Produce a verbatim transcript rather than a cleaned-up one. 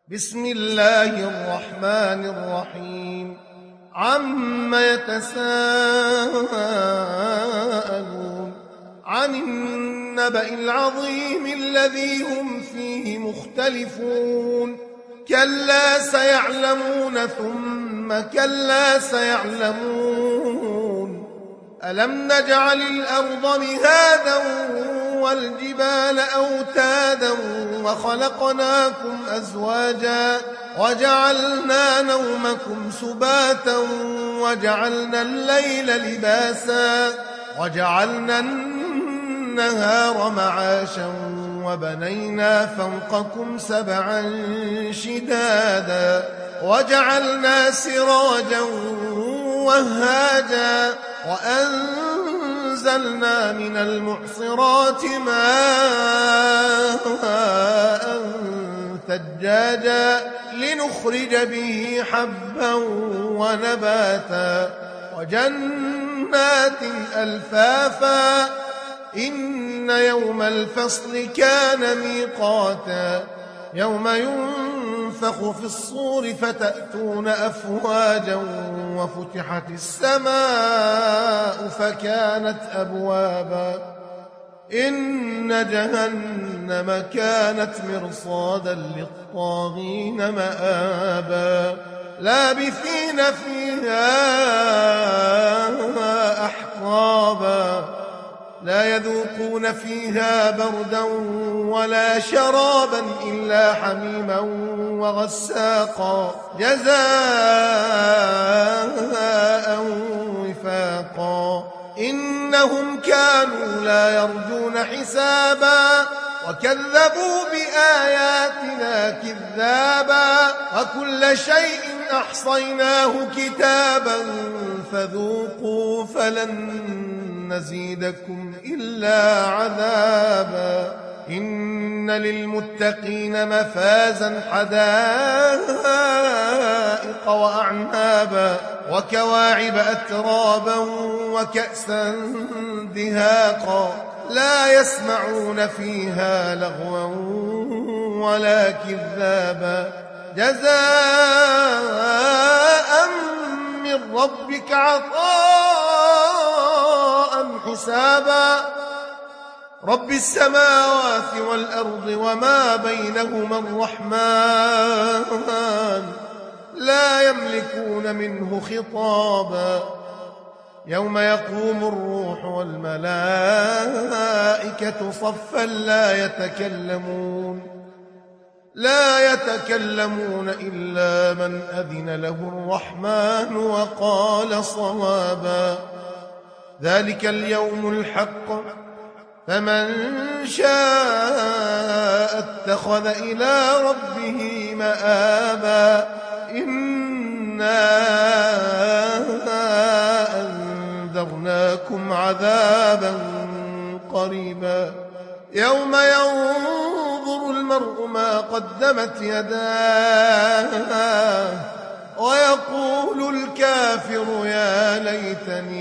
بسم الله الرحمن الرحيم عم يتساءلون عن النبأ العظيم الذي هم فيه مختلفون كلا سيعلمون ثم كلا سيعلمون ألم نجعل الأرض مهادا والجبال أوتادا وخلقناكم أزواجا وجعلنا نومكم سباتا وجعلنا الليل لباسا وجعلنا النهار معاشا وبنينا فوقكم سبعا شدادا وجعلنا سراجا وهاجا وأنزلنا من المعصرات ماء ثجاجا لنخرج به حبا ونباتا وجنات ألفافا إن يوم الفصل كان ميقاتا يوم ينفخ في الصور فتأتون أفواجا وفتحت السماء فكانت أبوابا إن جهنم كانت مرصادا للطاغين مآبا لابثين فيها أحقابا لا يذوقون فيها بردا ولا شرابا إلا حميما وغساقا جزاء وفاقا إنهم كانوا لا يرجون حسابا وكذبوا بآياتنا كذابا وكل شيء أحصيناه كتابا فذوقوا فلن نزيدكم إلا عذابا إن للمتقين مفازا حدائق وأعنابا وكواعب أترابا وكأسا دهاقا لا يسمعون فيها لغوا ولا كذابا جزاء من ربك عطاء حسابا رب السماوات والأرض وما بينهما الرحمن لا يملكون منه خطابا يوم يقوم الروح والملائكة صفا لا يتكلمون لا يتكلمون إلا من أذن له الرحمن وقال صوابا ذلك اليوم الحق فمن شاء اتخذ إلى ربه مآبا إنا أنذرناكم عذابا قريبا يوم ينظر المرء ما قدمت يداه ويقول الكافر يا ليتني